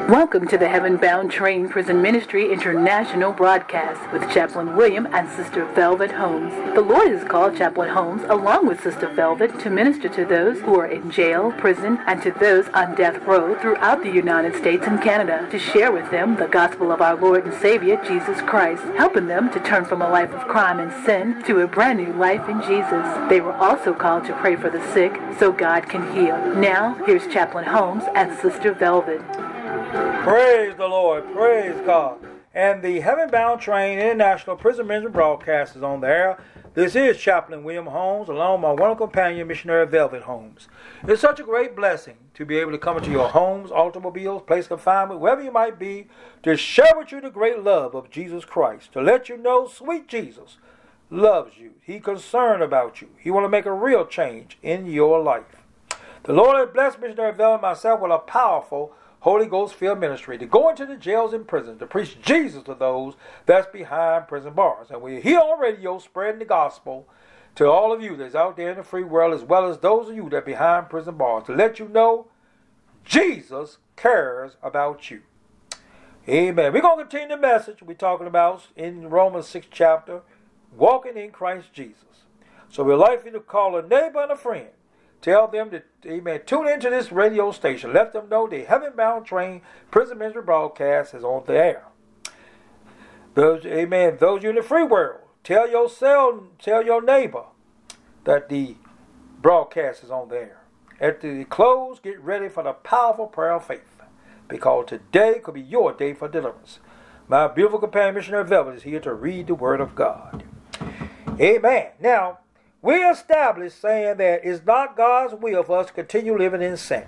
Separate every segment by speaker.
Speaker 1: Welcome to the Heaven Bound Train Prison Ministry International broadcast with Chaplain William and Sister Velvet Holmes. The Lord has called Chaplain Holmes along with Sister Velvet to minister to those who are in jail, prison, and to those on death row throughout the United States and Canada, to share with them the gospel of our Lord and Savior, Jesus Christ, helping them to turn from a life of crime and sin to a brand new life in Jesus. They were also called to pray for the sick so God can heal. Now, here's Chaplain Holmes and Sister Velvet.
Speaker 2: Praise the Lord. Praise God. And the Heaven Bound Train International Prison Ministry broadcast is on the air. This is Chaplain William Holmes, along with my wonderful companion, Missionary Velvet Holmes. It's such a great blessing to be able to come into your homes, automobiles, place of confinement, wherever you might be, to share with you the great love of Jesus Christ, to let you know sweet Jesus loves you. He's concerned about you. He wants to make a real change in your life. The Lord has blessed Missionary Velvet and myself with a powerful Holy Ghost-filled ministry to go into the jails and prisons to preach Jesus to those that's behind prison bars. And we're here on radio spreading the gospel to all of you that's out there in the free world, as well as those of you that are behind prison bars, to let you know Jesus cares about you. Amen. We're going to continue the message we're talking about in Romans 6 chapter, walking in Christ Jesus. So we'd like you to call a neighbor and a friend. Tell them to, amen, tune into this radio station. Let them know the Heaven Bound Train Prison Ministry broadcast is on the air. Those you in the free world, tell your neighbor that the broadcast is on the air. At the close, get ready for the powerful prayer of faith, because today could be your day for deliverance. My beautiful companion, Missionary Velvet, is here to read the Word of God. Amen. Now, we established saying that it's not God's will for us to continue living in sin.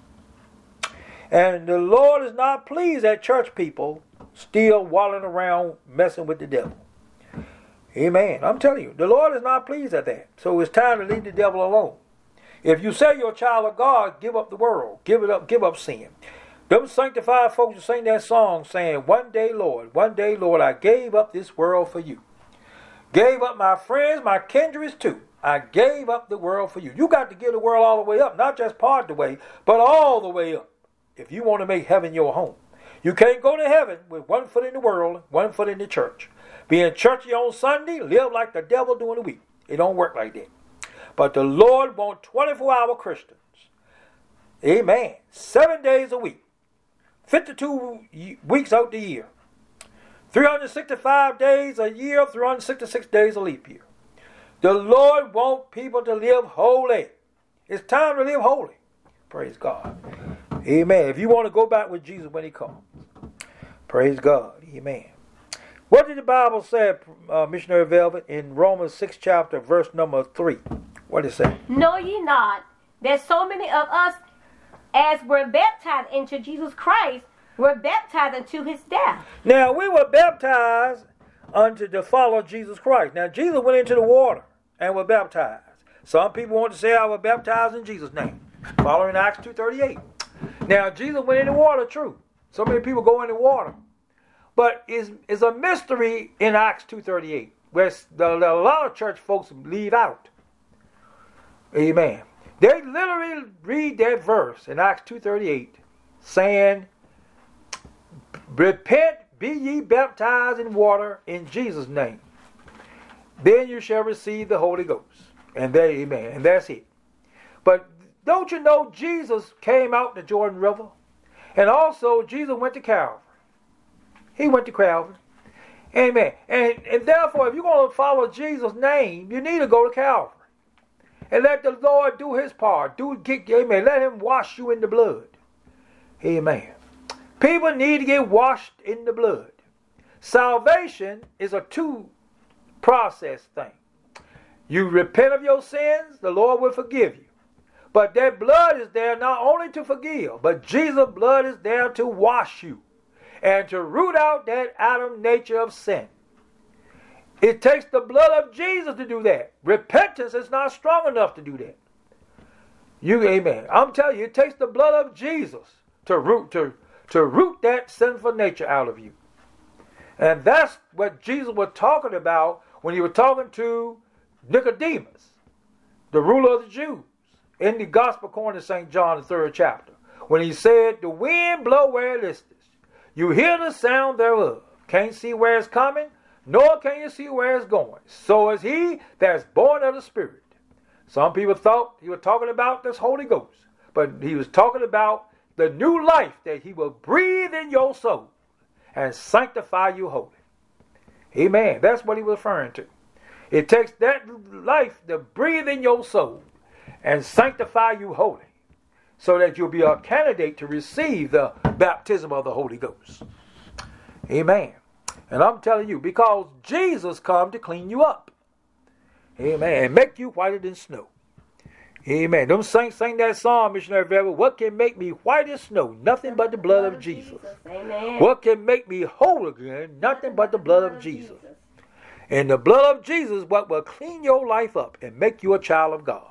Speaker 2: And the Lord is not pleased at church people still wallowing around messing with the devil. Amen. I'm telling you, the Lord is not pleased at that. So it's time to leave the devil alone. If you say you're a child of God, give up the world. Give up sin. Them sanctified folks who sing that song saying, one day, Lord, I gave up this world for you. Gave up my friends, my kindreds too. I gave up the world for you. You got to give the world all the way up, not just part of the way, but all the way up, if you want to make heaven your home. You can't go to heaven with one foot in the world, one foot in the church. Being churchy on Sunday, live like the devil during the week. It don't work like that. But the Lord wants 24-hour Christians. Amen. 7 days a week. 52 weeks out the year. 365 days a year, 366 days a leap year. The Lord wants people to live holy. It's time to live holy. Praise God. Amen. If you want to go back with Jesus when he comes. Praise God. Amen. What did the Bible say, Missionary Velvet, in Romans 6 chapter, verse number 3? What did it say?
Speaker 3: Know ye not that so many of us as were baptized into Jesus Christ were baptized into his death?
Speaker 2: Now, we were baptized unto to follow Jesus Christ. Now, Jesus went into the water and was baptized. Some people want to say I was baptized in Jesus' name, following Acts 2:38. Now, Jesus went in the water, true. So many people go in the water. But it's a mystery in Acts 2:38, where a lot of church folks leave out. Amen. They literally read that verse in Acts 2:38, saying, repent, be ye baptized in water in Jesus' name. Then you shall receive the Holy Ghost. And there, amen. And that's it. But don't you know Jesus came out the Jordan River? And also Jesus went to Calvary. He went to Calvary. Amen. And therefore, if you're going to follow Jesus' name, you need to go to Calvary. And let the Lord do his part. Amen. Let him wash you in the blood. Amen. People need to get washed in the blood. Salvation is a two-process thing. You repent of your sins, the Lord will forgive you. But that blood is there not only to forgive, but Jesus' blood is there to wash you and to root out that Adam nature of sin. It takes the blood of Jesus to do that. Repentance is not strong enough to do that. Amen. I'm telling you, it takes the blood of Jesus to root that sinful nature out of you. And that's what Jesus was talking about when he was talking to Nicodemus, the ruler of the Jews, in the Gospel according to St. John, the 3rd chapter, when he said, the wind blow where it listeth. You hear the sound thereof. Can't see where it's coming, nor can you see where it's going. So is he that's born of the Spirit. Some people thought he was talking about this Holy Ghost, but he was talking about the new life that he will breathe in your soul and sanctify you holy. Amen. That's what he was referring to. It takes that life to breathe in your soul and sanctify you holy, so that you'll be a candidate to receive the baptism of the Holy Ghost. Amen. And I'm telling you, because Jesus come to clean you up. Amen. And make you whiter than snow. Amen. Them saints sing that song, Missionary Velvet. What can make me white as snow? Nothing but the blood of Jesus.
Speaker 3: Amen.
Speaker 2: What can make me whole again? Nothing but the blood of Jesus. And the blood of Jesus, what will clean your life up and make you a child of God.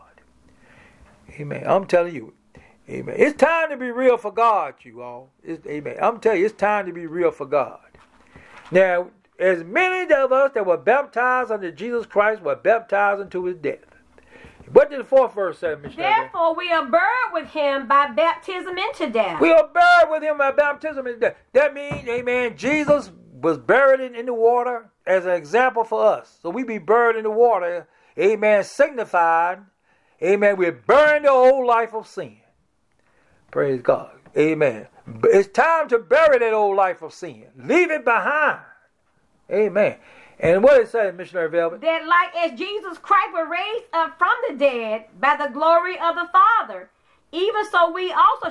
Speaker 2: Amen. I'm telling you. Amen. It's time to be real for God, you all. Amen. I'm telling you, it's time to be real for God. Now, as many of us that were baptized under Jesus Christ were baptized into his death. What did the fourth verse say, Missionary?
Speaker 3: Therefore we are buried with him by baptism into death.
Speaker 2: We are buried with him by baptism into death. That means, amen, Jesus was buried in the water as an example for us. So we be buried in the water, amen, signified, amen, we burn the old life of sin. Praise God. Amen. It's time to bury that old life of sin. Leave it behind. Amen. And what it says, Missionary Velvet?
Speaker 3: That like as Jesus Christ was raised up from the dead by the glory of the Father, even so we also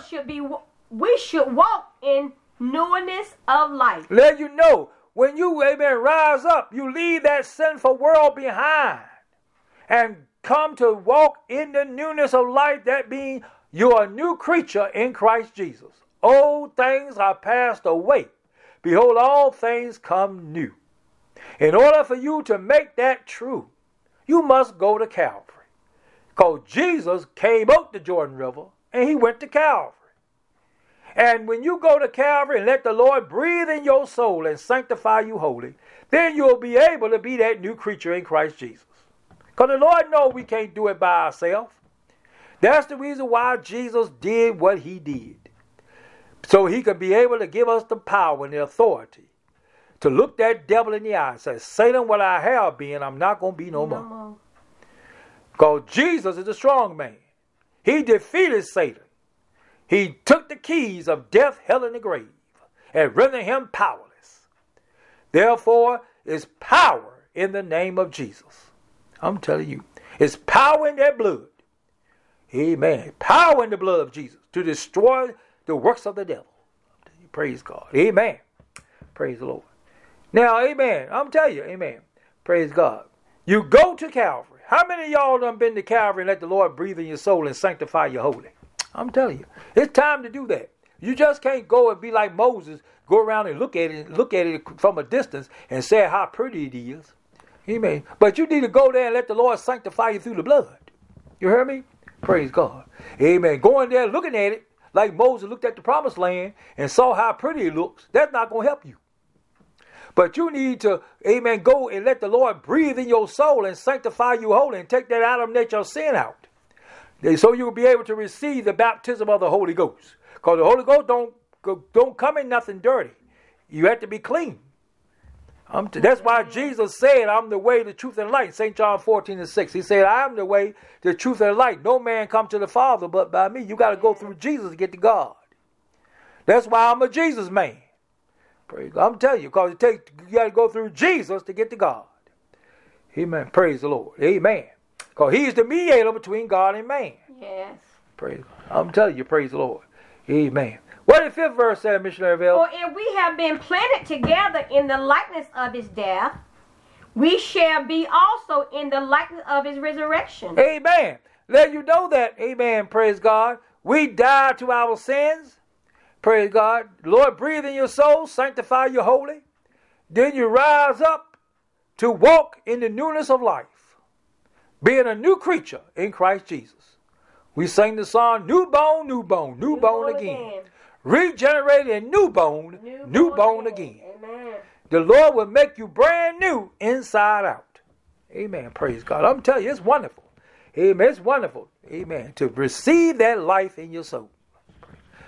Speaker 3: should walk in newness of life.
Speaker 2: Let you know, when you, amen, rise up, you leave that sinful world behind and come to walk in the newness of life, that being you're a new creature in Christ Jesus. Old things are passed away. Behold, all things come new. In order for you to make that true, you must go to Calvary. Because Jesus came out the Jordan River and he went to Calvary. And when you go to Calvary and let the Lord breathe in your soul and sanctify you holy, then you'll be able to be that new creature in Christ Jesus. Because the Lord knows we can't do it by ourselves. That's the reason why Jesus did what he did. So he could be able to give us the power and the authority to look that devil in the eye and say, Satan, what I have been, I'm not going to be no more. Because Jesus is a strong man. He defeated Satan. He took the keys of death, hell, and the grave and rendered him powerless. Therefore, is power in the name of Jesus. I'm telling you, it's power in that blood. Amen. Power in the blood of Jesus to destroy the works of the devil. Praise God. Amen. Praise the Lord. Now, amen. I'm telling you, amen. Praise God. You go to Calvary. How many of y'all done been to Calvary and let the Lord breathe in your soul and sanctify you holy? I'm telling you, it's time to do that. You just can't go and be like Moses, go around and look at it from a distance and say how pretty it is. Amen. But you need to go there and let the Lord sanctify you through the blood. You hear me? Praise God. Amen. Going there looking at it like Moses looked at the promised land and saw how pretty it looks, that's not going to help you. But you need to, amen, go and let the Lord breathe in your soul and sanctify you holy and take that Adam nature of sin out. So you'll be able to receive the baptism of the Holy Ghost. Because the Holy Ghost don't come in nothing dirty. You have to be clean. That's why Jesus said, I'm the way, the truth, and light. St. John 14:6. He said, I am the way, the truth, and light. No man come to the Father but by me. You got to go through Jesus to get to God. That's why I'm a Jesus man. Praise God. I'm telling you, because you got to go through Jesus to get to God. Amen. Praise the Lord. Amen. Because he's the mediator between God and man.
Speaker 3: Yes.
Speaker 2: Praise God. I'm telling you, praise the Lord. Amen. What did the fifth verse say, Missionary Vale?
Speaker 3: For if we have been planted together in the likeness of his death, we shall be also in the likeness of his resurrection.
Speaker 2: Amen. Let you know that, amen, praise God. We died to our sins. Praise God. Lord, breathe in your soul, sanctify you holy. Then you rise up to walk in the newness of life, being a new creature in Christ Jesus. We sang the song, new bone, new bone, new bone again. Regenerated and new bone again.
Speaker 3: Amen.
Speaker 2: The Lord will make you brand new inside out. Amen. Praise God. I'm telling you, it's wonderful. Amen. It's wonderful. Amen. To receive that life in your soul.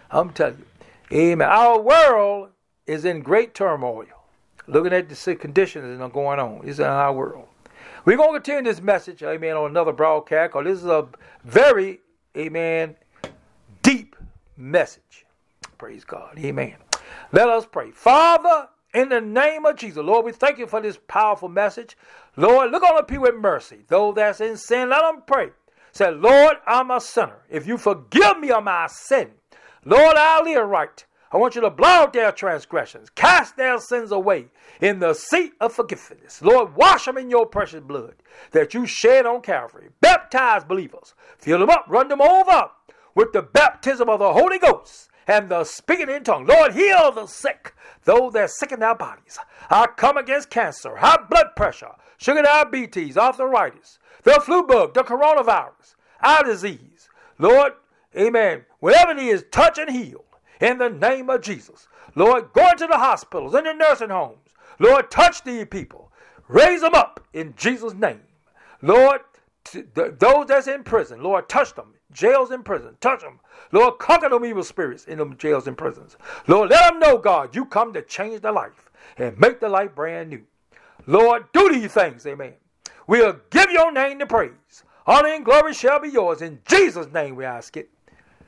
Speaker 2: I'm telling you. Amen. Our world is in great turmoil. Looking at the conditions that are going on. It's in our world. We're going to continue this message, amen, on another broadcast, because this is a very, amen, deep message. Praise God. Amen. Let us pray. Father, in the name of Jesus, Lord, we thank you for this powerful message. Lord, look on the people with mercy. Those that's in sin, let them pray. Say, Lord, I'm a sinner. If you forgive me of my sin, Lord, I'll live right. I want you to blot out their transgressions. Cast their sins away in the seat of forgiveness. Lord, wash them in your precious blood that you shed on Calvary. Baptize believers. Fill them up. Run them over with the baptism of the Holy Ghost and the speaking in tongues. Lord, heal the sick, those that are sick in their bodies. I come against cancer, high blood pressure, sugar diabetes, arthritis, the flu bug, the coronavirus, eye disease. Lord, amen. Whatever it is, touch and heal. In the name of Jesus. Lord, go into the hospitals and the nursing homes. Lord, touch these people. Raise them up in Jesus' name. Lord, those that's in prison, Lord, touch them. Jails in prison, touch them. Lord, conquer them evil spirits in them jails and prisons. Lord, let them know, God, you come to change their life and make the life brand new. Lord, do these things, amen. We'll give your name the praise. Honor and glory shall be yours. In Jesus' name we ask it.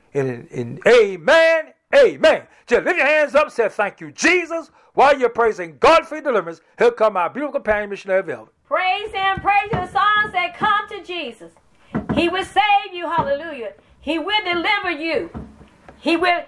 Speaker 2: In amen. Amen. Just lift your hands up and say thank you, Jesus. While you're praising God for your deliverance, here come our beautiful companion, Missionary Velvet.
Speaker 3: Praise him, praise the songs that come to Jesus. He will save you, hallelujah. He will deliver you. He will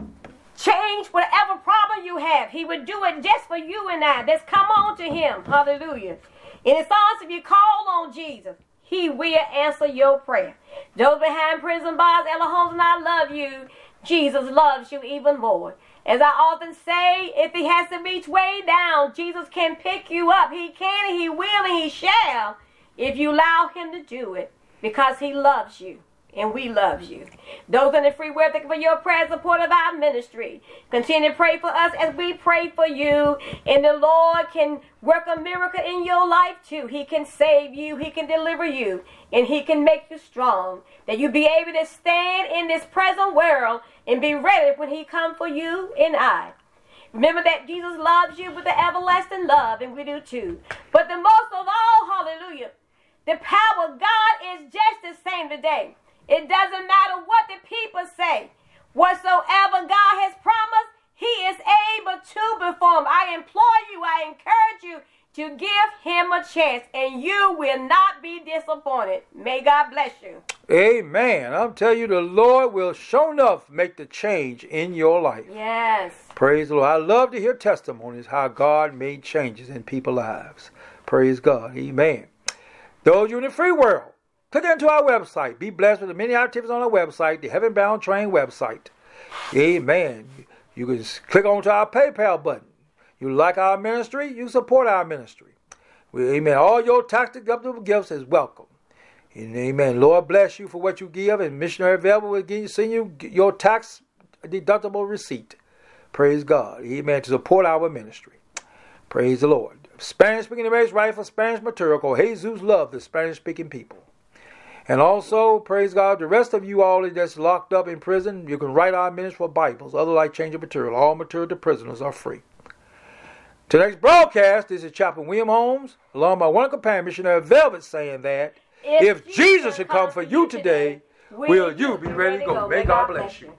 Speaker 3: change whatever problem you have. He will do it just for you and I. Let's come on to him, hallelujah. In the songs, if you call on Jesus, he will answer your prayer. Those behind prison bars, Ella Holmes, and I love you. Jesus loves you even more. As I often say, if he has to reach way down, Jesus can pick you up. He can, and he will, and he shall, if you allow him to do it, because he loves you, and we love you. Those in the free word, thank you for your prayer support of our ministry. Continue to pray for us as we pray for you, and the Lord can work a miracle in your life too. He can save you, he can deliver you, and he can make you strong, that you be able to stand in this present world and be ready when he comes for you and I. Remember that Jesus loves you with the everlasting love, and we do too. But the most of all, hallelujah, the power of God is just the same today. It doesn't matter what the people say. Whatsoever God has promised, he is able to perform. I implore you, I encourage you to give him a chance, and you will not be disappointed. May God bless you.
Speaker 2: Amen. I'm telling you, the Lord will sure enough make the change in your life.
Speaker 3: Yes.
Speaker 2: Praise the Lord. I love to hear testimonies how God made changes in people's lives. Praise God. Amen. Those of you in the free world, click into our website. Be blessed with the many activities on our website, the Heaven Bound Train website. Amen. You can click onto our PayPal button. You like our ministry, you support our ministry. Amen. All your tax-deductible gifts is welcome. And amen. Lord bless you for what you give, and Missionary Velvet will send you your tax-deductible receipt. Praise God. Amen. To support our ministry. Praise the Lord. Spanish-speaking race right for Spanish material called Jesus Love the Spanish-speaking people. And also, praise God, the rest of you all that's locked up in prison, you can write our ministry for Bibles, other like change of material. All material to prisoners are free. Tonight's broadcast, this is Chaplain William Holmes, along with my one companion, Missionary Velvet, saying that if Jesus should come for you today, will you be ready to go? May God bless you.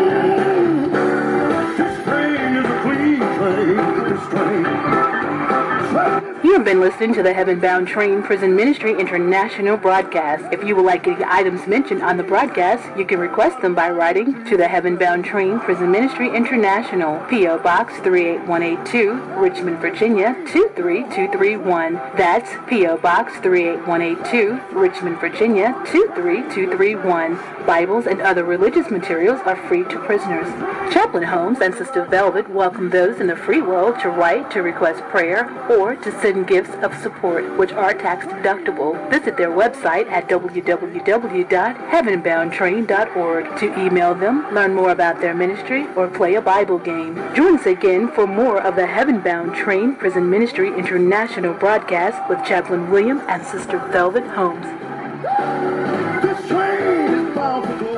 Speaker 4: This train is a clean train. This train.
Speaker 1: You have been listening to the Heaven Bound Train Prison Ministry International broadcast. If you would like any items mentioned on the broadcast, you can request them by writing to the Heaven Bound Train Prison Ministry International, P.O. Box 38182, Richmond, Virginia 23231. That's P.O. Box 38182, Richmond, Virginia 23231. Bibles and other religious materials are free to prisoners. Chaplain Holmes and Sister Velvet welcome those in the free world to write, to request prayer, or to send gifts of support, which are tax deductible. Visit their website at www.heavenboundtrain.org to email them, learn more about their ministry, or play a Bible game. Join us again for more of the Heaven Bound Train Prison Ministry International broadcast with Chaplain William and Sister Velvet Holmes.